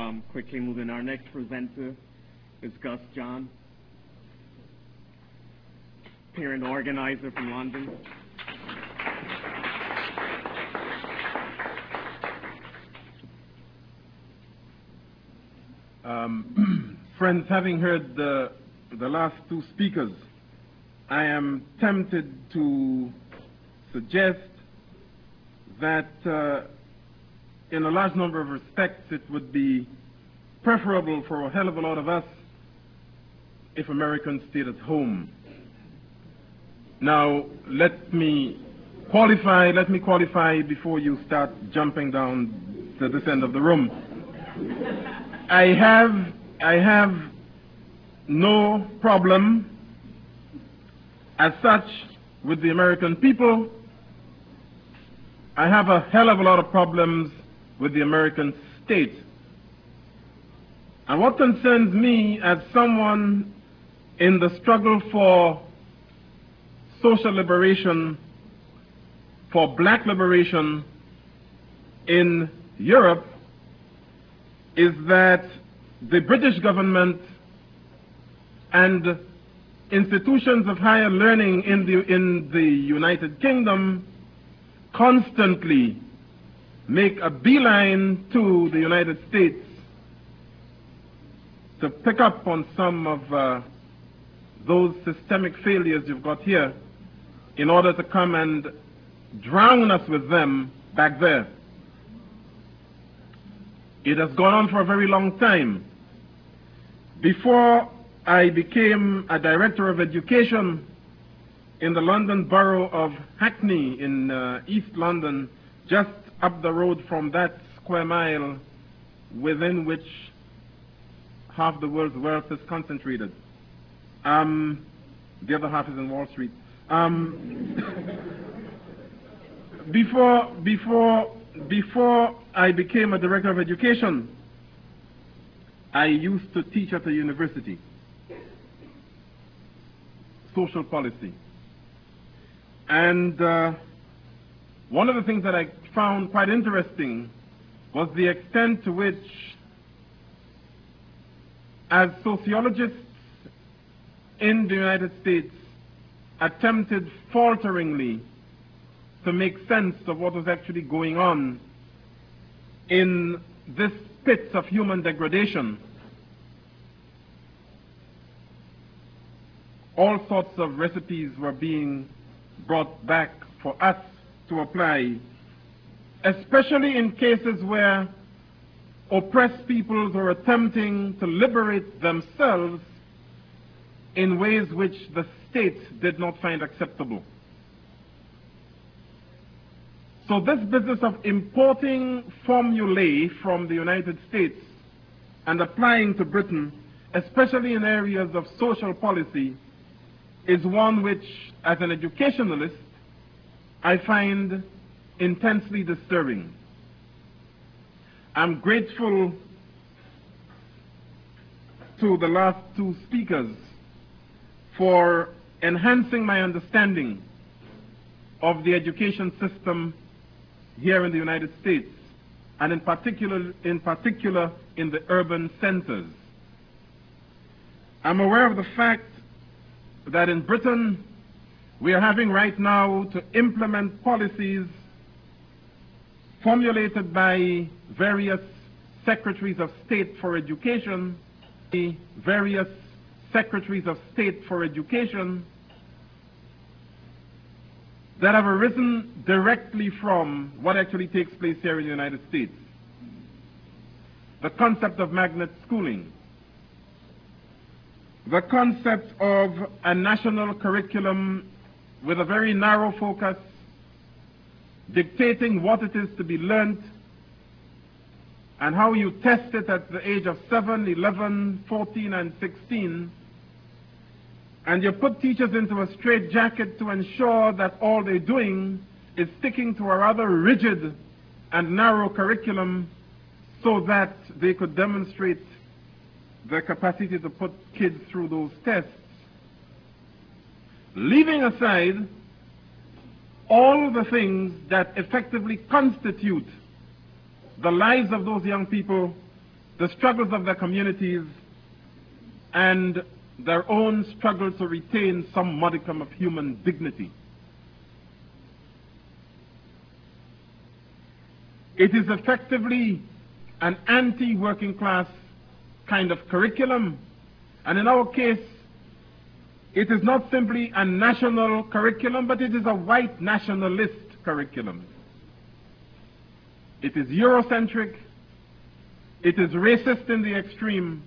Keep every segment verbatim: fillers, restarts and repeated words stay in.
um, quickly moving. Our next presenter is Gus John, parent organizer from London. Um, friends, having heard the, the last two speakers, I am tempted to suggest that uh, in a large number of respects it would be preferable for a hell of a lot of us if Americans stayed at home. Now, let me qualify, let me qualify before you start jumping down to this end of the room. I have, I have no problem as such with the American people. I have a hell of a lot of problems with the American state. And what concerns me as someone in the struggle for social liberation, for black liberation in Europe, is that the British government and institutions of higher learning in the, in the United Kingdom constantly make a beeline to the United States to pick up on some of uh, those systemic failures you've got here in order to come and drown us with them back there. It has gone on for a very long time. Before I became a director of education in the London borough of Hackney in uh, East London, just up the road from that square mile within which half the world's wealth is concentrated. Um, the other half is in Wall Street. Um, before, before, before I became a director of education, I used to teach at a university, social policy. And uh, one of the things that I found quite interesting was the extent to which, as sociologists in the United States attempted falteringly to make sense of what was actually going on in this pit of human degradation, all sorts of recipes were being brought back for us to apply, especially in cases where oppressed peoples were attempting to liberate themselves in ways which the state did not find acceptable. So this business of importing formulae from the United States and applying to Britain, especially in areas of social policy, is one which, as an educationalist, I find intensely disturbing. I'm grateful to the last two speakers for enhancing my understanding of the education system here in the United States, and in particular, in particular in the urban centers. I'm aware of the fact that in Britain we are having right now to implement policies formulated by various secretaries of state for education, the various secretaries of state for education that have arisen directly from what actually takes place here in the United States. The concept of magnet schooling, the concept of a national curriculum with a very narrow focus, dictating what it is to be learnt and how you test it at the age of seven, eleven, fourteen, and sixteen, and you put teachers into a straitjacket to ensure that all they're doing is sticking to a rather rigid and narrow curriculum so that they could demonstrate their capacity to put kids through those tests. Leaving aside all the things that effectively constitute the lives of those young people the struggles of their communities, and their own struggle to retain some modicum of human dignity. It is effectively an anti-working class kind of curriculum, and in our case, it is not simply a national curriculum, but it is a white nationalist curriculum. It is Eurocentric, it is racist in the extreme,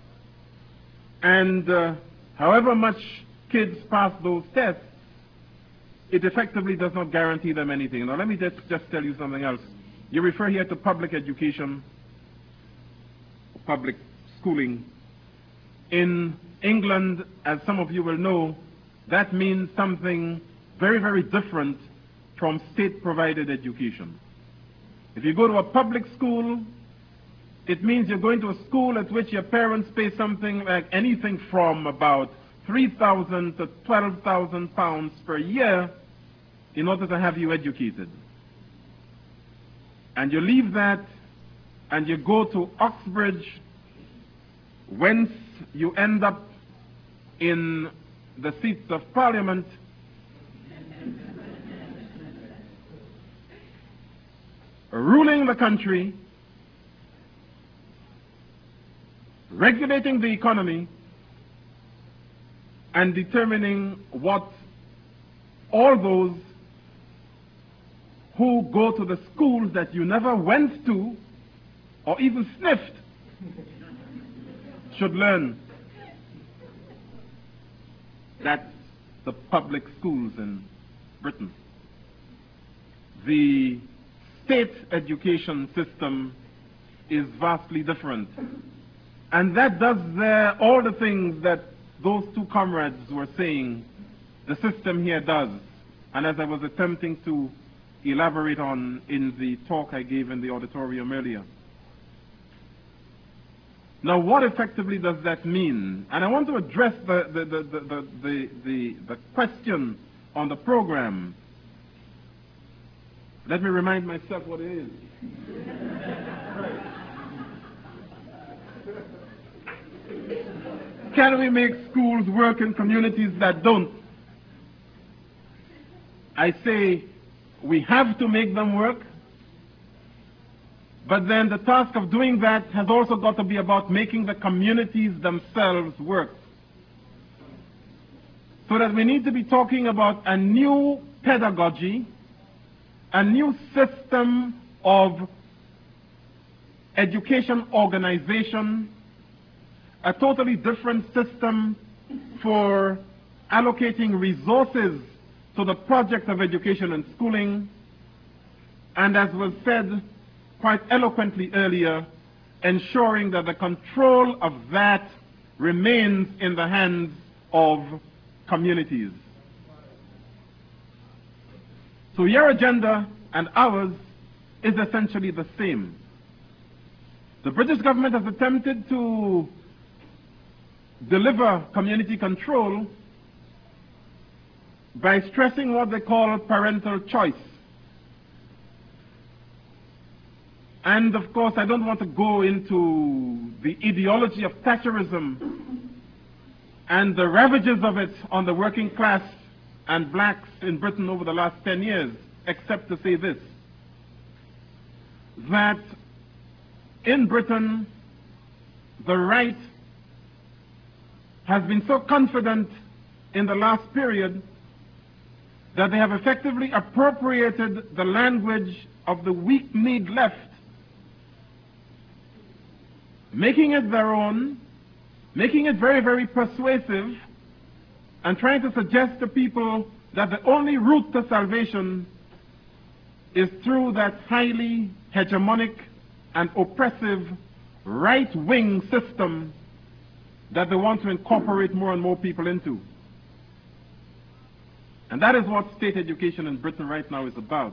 and uh, however much kids pass those tests, it effectively does not guarantee them anything. Now let me just, just tell you something else. You refer here to public education, public schooling. In England, as some of you will know, that means something very, very different from state-provided education. If you go to a public school, it means you're going to a school at which your parents pay something like anything from about three thousand to twelve thousand pounds per year in order to have you educated. And you leave that and you go to Oxbridge, whence you end up in the seats of Parliament, ruling the country, regulating the economy, and determining what all those who go to the schools that you never went to or even sniffed should learn. That's the public schools in Britain. The state education system is vastly different. And that does there all the things that those two comrades were saying the system here does. And as I was attempting to elaborate on in the talk I gave in the auditorium earlier. Now, what effectively does that mean? And I want to address the, the, the, the, the, the, the, the question on the program. Let me remind myself what it is. Can we make schools work in communities that don't? I say we have to make them work, but then the task of doing that has also got to be about making the communities themselves work. So that we need to be talking about a new pedagogy, a new system of education organization, a totally different system for allocating resources to the project of education and schooling, and as was said quite eloquently earlier, ensuring that the control of that remains in the hands of communities. So your agenda and ours is essentially the same. The British government has attempted to deliver community control by stressing what they call parental choice. And of course, I don't want to go into the ideology of Thatcherism and the ravages of it on the working class and blacks in Britain over the last ten years, except to say this, that in Britain, the right has been so confident in the last period that they have effectively appropriated the language of the weak-kneed left, making it their own, making it very, very persuasive, and trying to suggest to people that the only route to salvation is through that highly hegemonic and oppressive right-wing system that they want to incorporate more and more people into. And that is what state education in Britain right now is about.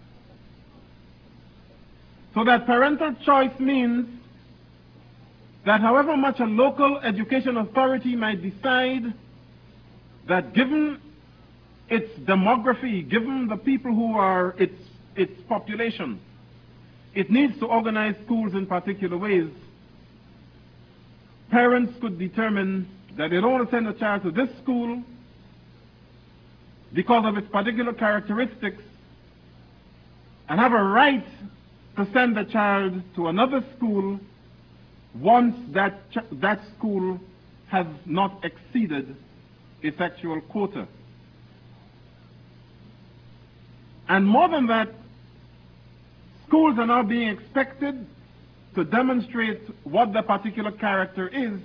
So that parental choice means that however much a local education authority might decide that given its demography, given the people who are its, its population, it needs to organize schools in particular ways, parents could determine that they don't want to send a child to this school because of its particular characteristics, and have a right to send the child to another school once that, ch that school has not exceeded its actual quota. And more than that, schools are now being expected to demonstrate what the particular character is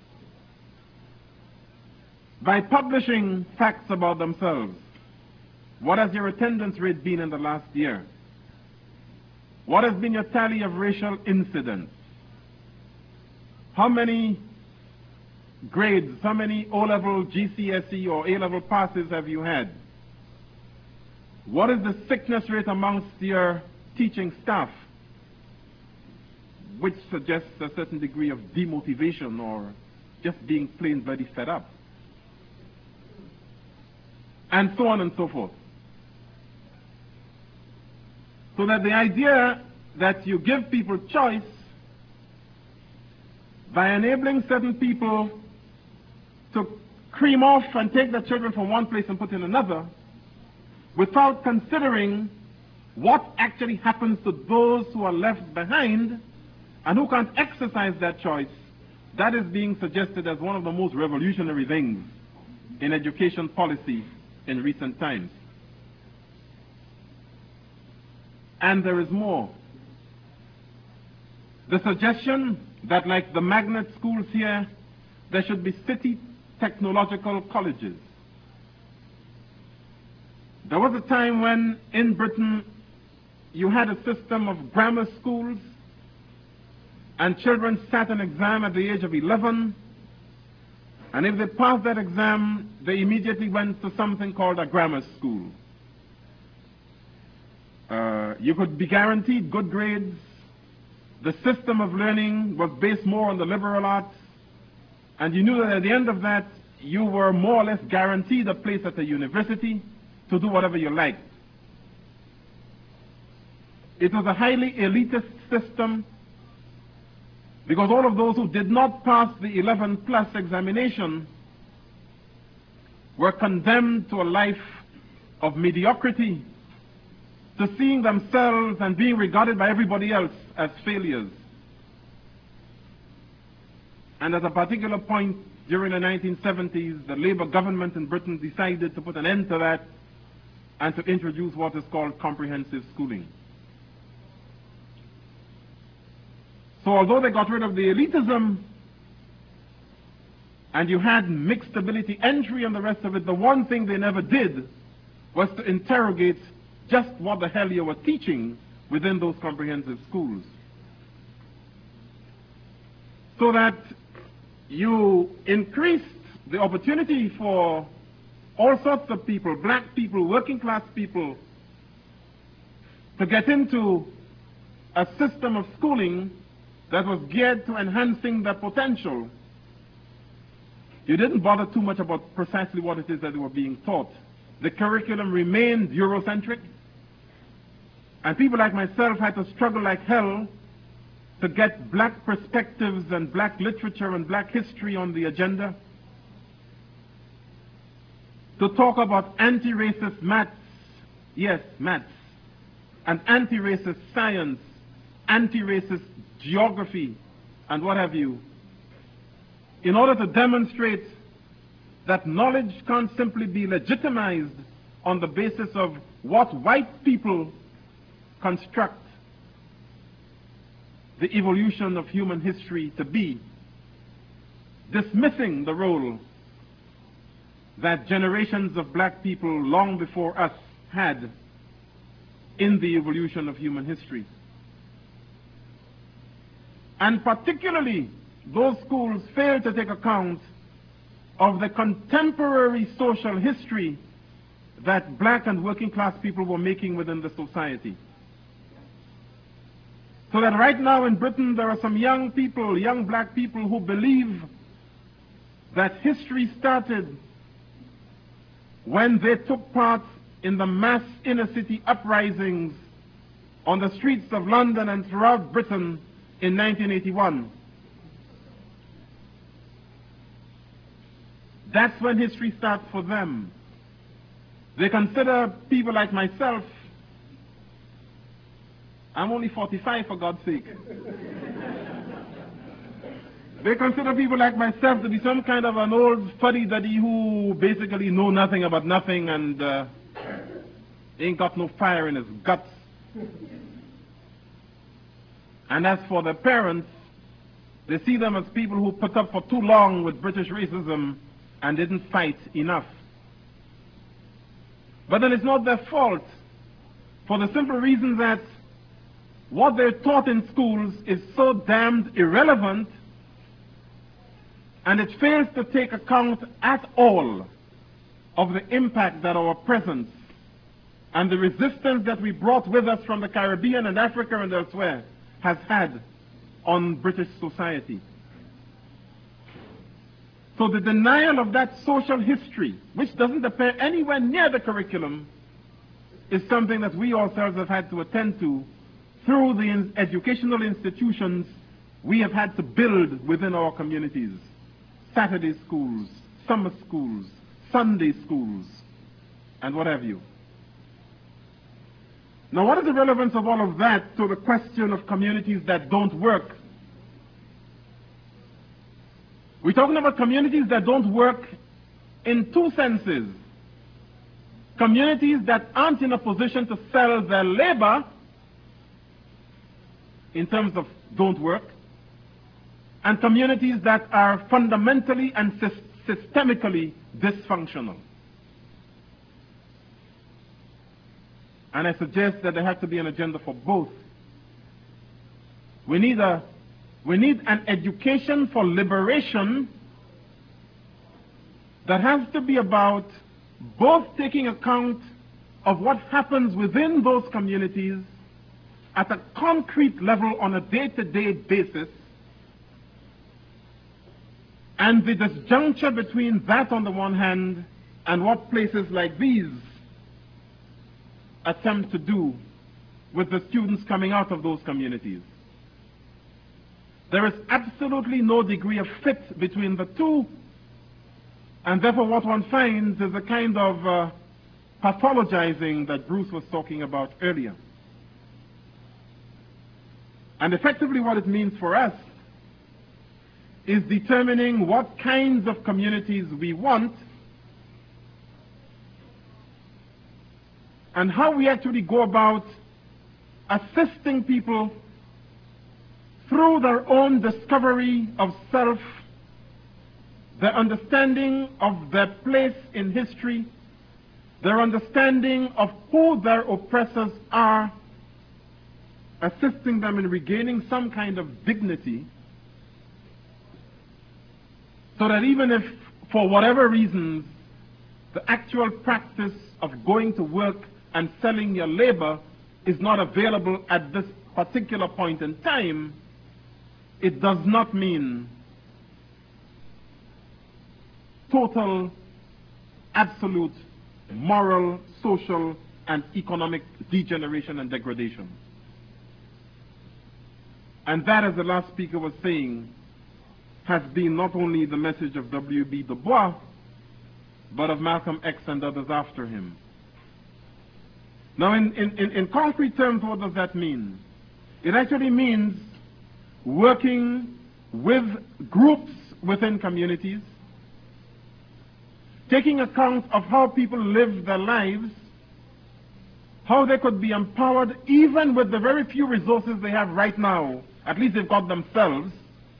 by publishing facts about themselves. What has your attendance rate been in the last year? What has been your tally of racial incidents? How many grades, how many O-level, G C S E, or A-level passes have you had? What is the sickness rate amongst your teaching staff, which suggests a certain degree of demotivation or just being plain bloody fed up? And so on and so forth. So that the idea that you give people choice by enabling certain people to cream off and take their children from one place and put in another without considering what actually happens to those who are left behind and who can't exercise that choice, that is being suggested as one of the most revolutionary things in education policy in recent times. And there is more. The suggestion that, like the magnet schools here, there should be city technological colleges. There was a time when in Britain you had a system of grammar schools, and children sat an exam at the age of eleven, and if they passed that exam, they immediately went to something called a grammar school. Uh, you could be guaranteed good grades. The system of learning was based more on the liberal arts, and you knew that at the end of that, you were more or less guaranteed a place at the university to do whatever you liked. It was a highly elitist system because all of those who did not pass the eleven plus examination were condemned to a life of mediocrity, to seeing themselves and being regarded by everybody else as failures. And at a particular point during the nineteen seventies, the Labour government in Britain decided to put an end to that and to introduce what is called comprehensive schooling. So although they got rid of the elitism and you had mixed ability entry and the rest of it, the one thing they never did was to interrogate just what the hell you were teaching within those comprehensive schools. So that you increased the opportunity for all sorts of people, black people, working class people, to get into a system of schooling that was geared to enhancing their potential. You didn't bother too much about precisely what it is that they were being taught. The curriculum remained Eurocentric, and people like myself had to struggle like hell to get black perspectives and black literature and black history on the agenda, to talk about anti-racist maths, yes, maths, and anti-racist science, anti-racist geography, and what have you, in order to demonstrate that knowledge can't simply be legitimized on the basis of what white people construct the evolution of human history to be, dismissing the role that generations of black people long before us had in the evolution of human history. And particularly, those schools failed to take account of the contemporary social history that black and working class people were making within the society. So that right now in Britain there are some young people, young black people, who believe that history started when they took part in the mass inner city uprisings on the streets of London and throughout Britain in nineteen eighty-one. that's when history starts for them. They consider people like myself, I'm only forty-five for God's sake. They consider people like myself to be some kind of an old fuddy-duddy who basically know nothing about nothing and uh, ain't got no fire in his guts. And as for their parents, they see them as people who put up for too long with British racism and didn't fight enough. But then it's not their fault, for the simple reason that what they're taught in schools is so damned irrelevant, and it fails to take account at all of the impact that our presence and the resistance that we brought with us from the Caribbean and Africa and elsewhere has had on British society. So the denial of that social history, which doesn't appear anywhere near the curriculum, is something that we ourselves have had to attend to through the in- educational institutions we have had to build within our communities. Saturday schools, summer schools, Sunday schools, and what have you. Now, what is the relevance of all of that to the question of communities that don't work? We're talking about communities that don't work in two senses. Communities that aren't in a position to sell their labor in terms of don't work, and communities that are fundamentally and sy- systemically dysfunctional. And I suggest that there has to be an agenda for both. We need a we need an education for liberation that has to be about both taking account of what happens within those communities at a concrete level on a day-to-day basis, and the disjuncture between that on the one hand and what places like these attempt to do with the students coming out of those communities. There is absolutely no degree of fit between the two, and therefore what one finds is a kind of uh, pathologizing that Bruce was talking about earlier. And effectively what it means for us is determining what kinds of communities we want and how we actually go about assisting people through their own discovery of self, their understanding of their place in history, their understanding of who their oppressors are, assisting them in regaining some kind of dignity, so that even if, for whatever reasons, the actual practice of going to work and selling your labor is not available at this particular point in time, it does not mean total, absolute, moral, social, and economic degeneration and degradation. And that, as the last speaker was saying, has been not only the message of W B Du Bois, but of Malcolm X and others after him. Now, in, in, in concrete terms, what does that mean? It actually means working with groups within communities, taking account of how people live their lives, how they could be empowered even with the very few resources they have right now. At least they've got themselves,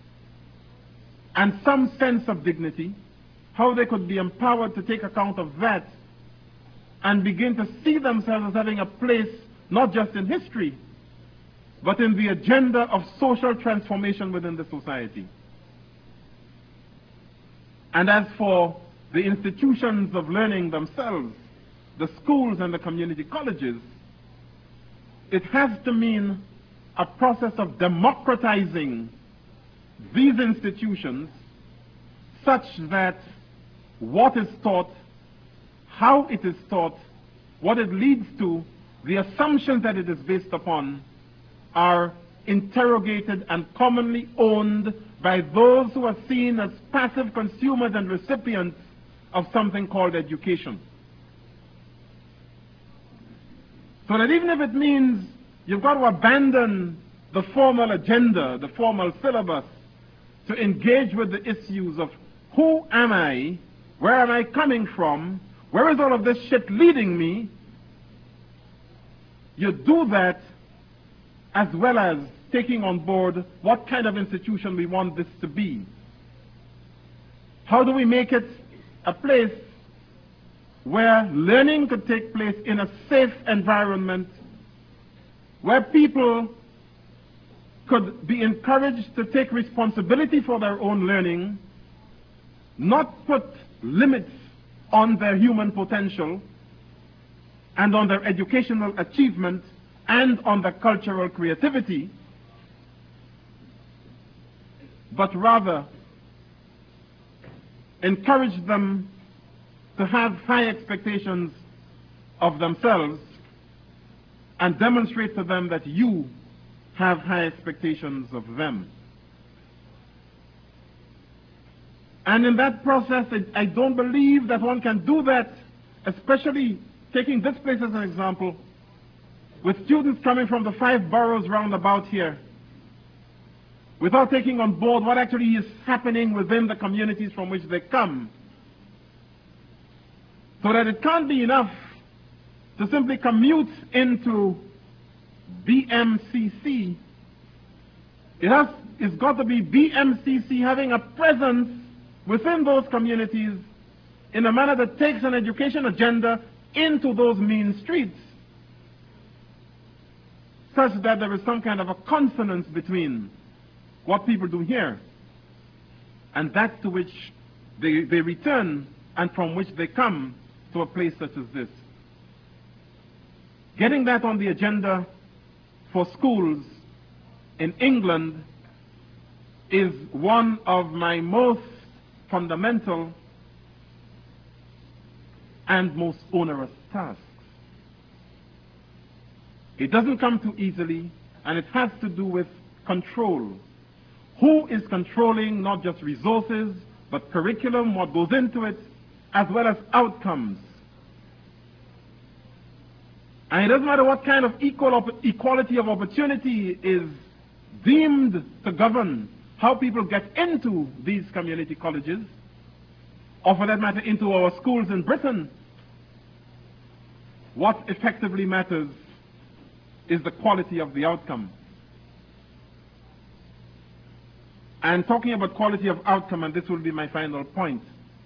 and some sense of dignity, how they could be empowered to take account of that and begin to see themselves as having a place not just in history, but in the agenda of social transformation within the society. And as for the institutions of learning themselves, the schools and the community colleges, it has to mean a process of democratizing these institutions such that what is taught, how it is taught, what it leads to, the assumptions that it is based upon are interrogated and commonly owned by those who are seen as passive consumers and recipients of something called education. So that even if it means you've got to abandon the formal agenda, the formal syllabus, to engage with the issues of who am I, where am I coming from, where is all of this shit leading me, you do that as well as taking on board what kind of institution we want this to be. How do we make it a place where learning could take place in a safe environment, where people could be encouraged to take responsibility for their own learning, not put limits on their human potential and on their educational achievement and on their cultural creativity, but rather encourage them to have high expectations of themselves and demonstrate to them that you have high expectations of them. And in that process, I don't believe that one can do that, especially taking this place as an example, with students coming from the five boroughs round about here, without taking on board what actually is happening within the communities from which they come. So that it can't be enough to simply commute into B M C C. It has, it's got to be B M C C having a presence within those communities in a manner that takes an education agenda into those mean streets, such that there is some kind of a consonance between what people do here and that to which they, they return and from which they come to a place such as this. Getting that on the agenda for schools in England is one of my most fundamental and most onerous tasks. It doesn't come too easily, and it has to do with control. Who is controlling not just resources, but curriculum, what goes into it, as well as outcomes? And it doesn't matter what kind of equal equality of opportunity is deemed to govern how people get into these community colleges, or for that matter into our schools in Britain. What effectively matters is the quality of the outcome. And talking about quality of outcome, and this will be my final point,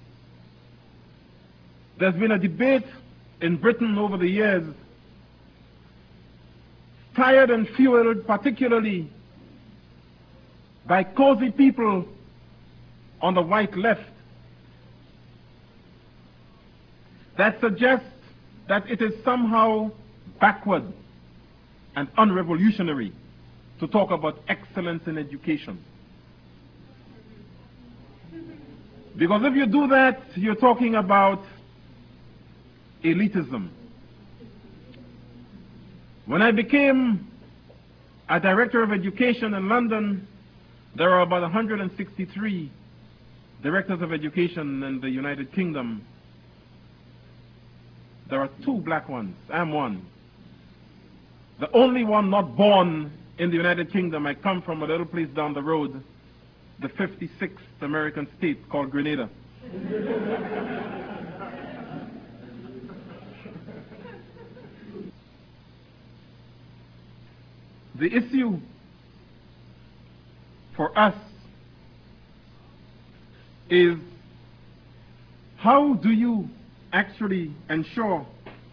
there's been a debate in Britain over the years, fired and fueled particularly by cozy people on the white left, that suggests that it is somehow backward and unrevolutionary to talk about excellence in education. Because if you do that, you're talking about elitism. When I became a director of education in London, there were about one hundred sixty-three directors of education in the United Kingdom. There are two black ones. I'm one. The only one not born in the United Kingdom. I come from a little place down the road, the fifty-sixth American state called Grenada. The issue for us is, how do you actually ensure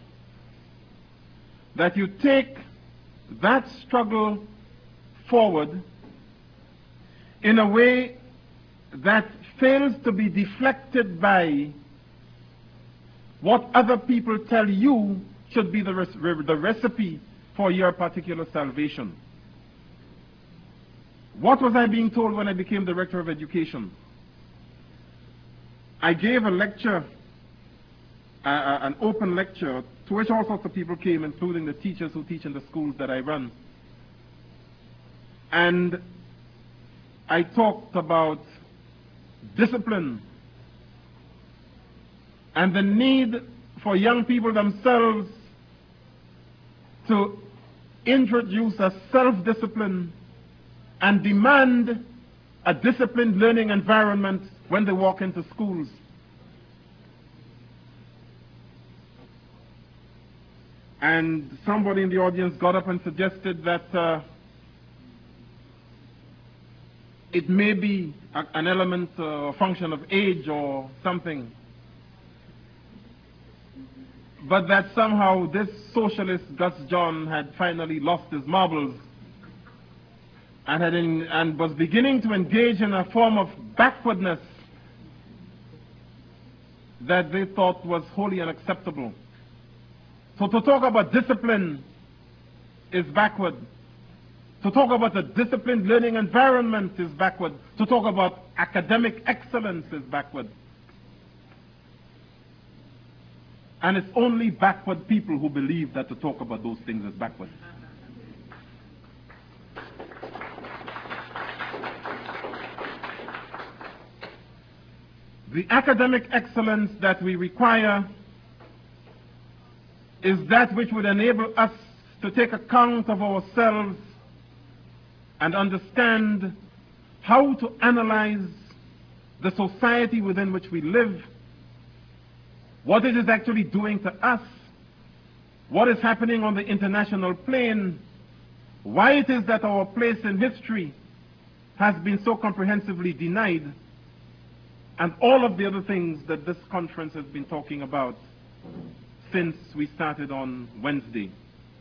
that you take that struggle forward in a way that fails to be deflected by what other people tell you should be the, res- the recipe for your particular salvation? What was I being told when I became director of education? I gave a lecture, uh, an open lecture, to which all sorts of people came, including the teachers who teach in the schools that I run. And I talked about discipline and the need for young people themselves to introduce a self-discipline and demand a disciplined learning environment when they walk into schools. And somebody in the audience got up and suggested that uh, it may be a, an element or uh, function of age or something, but that somehow this socialist Gus John had finally lost his marbles and, had in, and was beginning to engage in a form of backwardness that they thought was wholly unacceptable. So to talk about discipline is backward. To talk about a disciplined learning environment is backward. To talk about academic excellence is backward. And it's only backward people who believe that to talk about those things is backward. The academic excellence that we require is that which would enable us to take account of ourselves and understand how to analyze the society within which we live, what it is actually doing to us, what is happening on the international plane, why it is that our place in history has been so comprehensively denied, and all of the other things that this conference has been talking about since we started on Wednesday.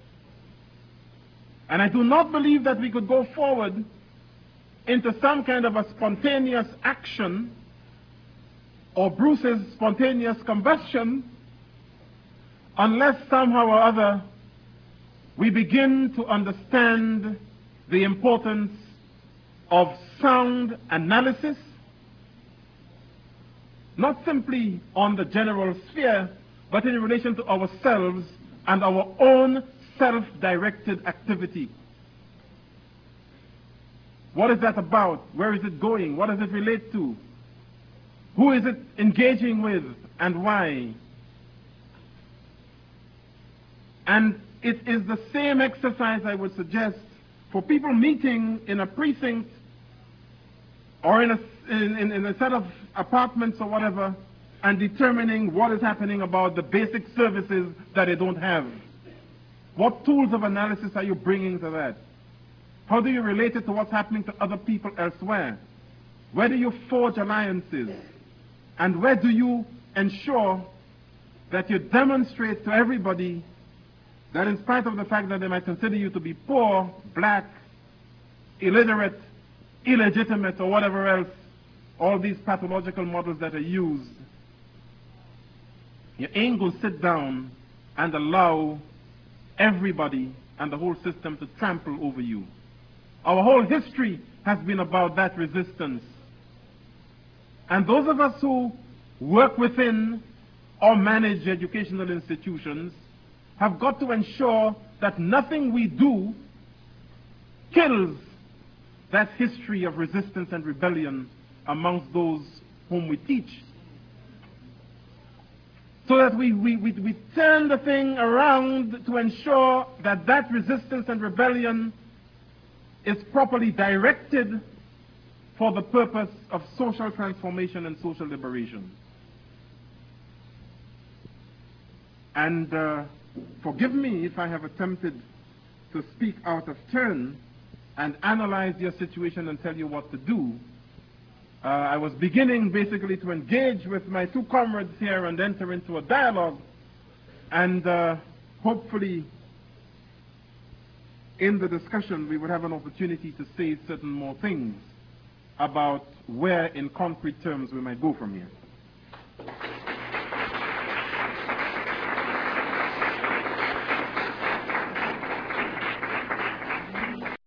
And I do not believe that we could go forward into some kind of a spontaneous action or Bruce's spontaneous combustion unless somehow or other we begin to understand the importance of sound analysis, not simply on the general sphere, but in relation to ourselves and our own self-directed activity. What is that about? Where is it going? What does it relate to? Who is it engaging with and why? And it is the same exercise I would suggest for people meeting in a precinct or in a, in, in, in a set of apartments or whatever, and determining what is happening about the basic services that they don't have. What tools of analysis are you bringing to that? How do you relate it to what's happening to other people elsewhere? Where do you forge alliances? And where do you ensure that you demonstrate to everybody that in spite of the fact that they might consider you to be poor, black, illiterate, illegitimate, or whatever else, all these pathological models that are used, you ain't going to sit down and allow everybody and the whole system to trample over you. Our whole history has been about that resistance. And those of us who work within or manage educational institutions have got to ensure that nothing we do kills that history of resistance and rebellion amongst those whom we teach. So that we, we, we, we turn the thing around to ensure that that resistance and rebellion is properly directed for the purpose of social transformation and social liberation. And uh, forgive me if I have attempted to speak out of turn and analyze your situation and tell you what to do. Uh, I was beginning basically to engage with my two comrades here and enter into a dialogue, and uh, hopefully in the discussion we would have an opportunity to say certain more things about where in concrete terms we might go from here.